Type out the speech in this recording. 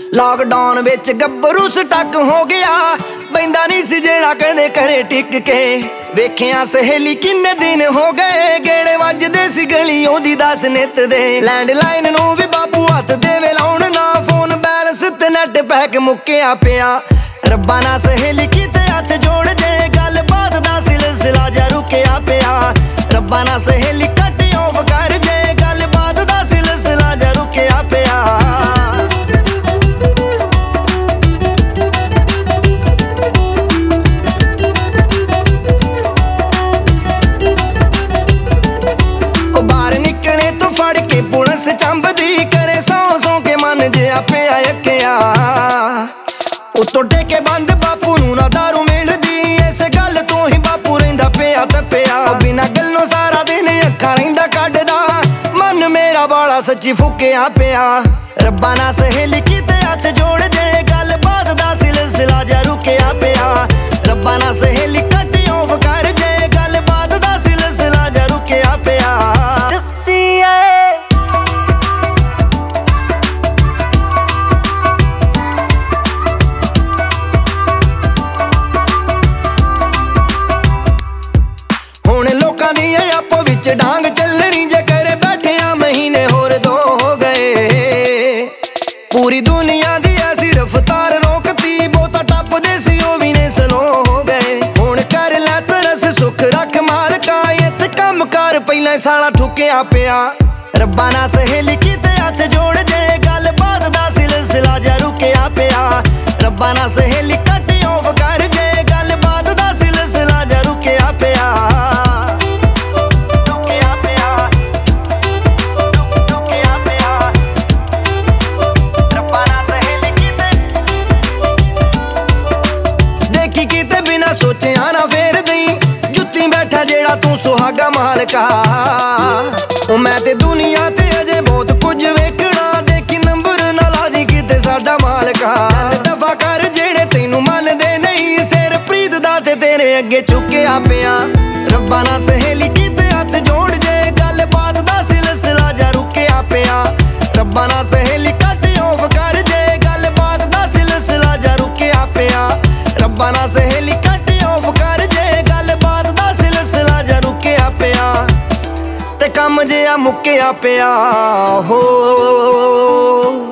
Lockdown विच गब्बरू stuck हो गया, बैंदा नहीं सी जेड़ा कहदे घरे टिक के। वेखिया सहेली किन्ने दिन हो गए, गेड़े वजदे सी गली ओदी 10 नित दे। लैंडलाइन नूं भी बापू हत्थ देवे लाउण ना, फोन बैलेंस ते नेट पैक मुक्किया पिया। रब्बा ना सहेली किते हत्थ जोड़ जे, गल बात दा सिलसिला जा रुकिया पिया। रब्बा ना सहेली कट ऑफ कर जे, गल बात दा सिलसिला जा रुकिया पिया। पुलिस चंबदी करे सौ सौ के मन जे आपे अक्या। उतो टेके बंद बापू नूं ना दारू मिलदी, इस गल तो ही बापू रहिंदा पिया तपिया। बिना गल्लों सारा दिन अखां रहिंदा कढदा, मन मेरा बाला सच्ची फुकिया पिया। रब्बा ना सहेली किते हत्थ जोड़ जे, गल बात दा सिलसिला जा रुकिया पिया। रब्बा ना सहेली कट ऑफ कर जे, गल बात दा सिलसिला जा रुकिया पिया। डांग चलनी जे करे बैठिया महीने होर 2 हो गए। पूरी दुनिया दी ऐसी रफ्तार रोकती, बोता टप दे सी ओ भी ने स्लो हो गए। हुण कर लै तरस सुख रख मालका, इत कम कर पहले साला ठुकिया पिया। रब्बा ना सहेली किते हत्थ जोड़ जे, गल बात दा सिलसिला जा रुकिया पिया। रब्बा ना सहेली कट ऑफ कर जे, गल बात दा सिलसिला जा रुकिया पिया। सोचिया ना फेर दई जुत्ती बैठा जेड़ा तू सुहागा मालका। मैं ते दुनिया ते अजे बहुत कुछ वेखना, देखी नंबर ना लाजी किते साडा मालका। दफा कर जेड़े तैनू मनदे नहीं, सिर प्रीत दा ते तेरे अगे चुकिया पिया। रब्बा ना सहेली किते हत्थ जोड़ जे, गल बात दा सिलसिला जा रुकिया पिया। रब्बा ना सहेली कट ऑफ कर जे, गल बात दा सिलसिला जा रुकिया पिया। रब्बा ना सहेली कर जे, गल बात दा सिलसिला जा रुकिया पिया। ते कम जिहा मुक्किया पिया हो।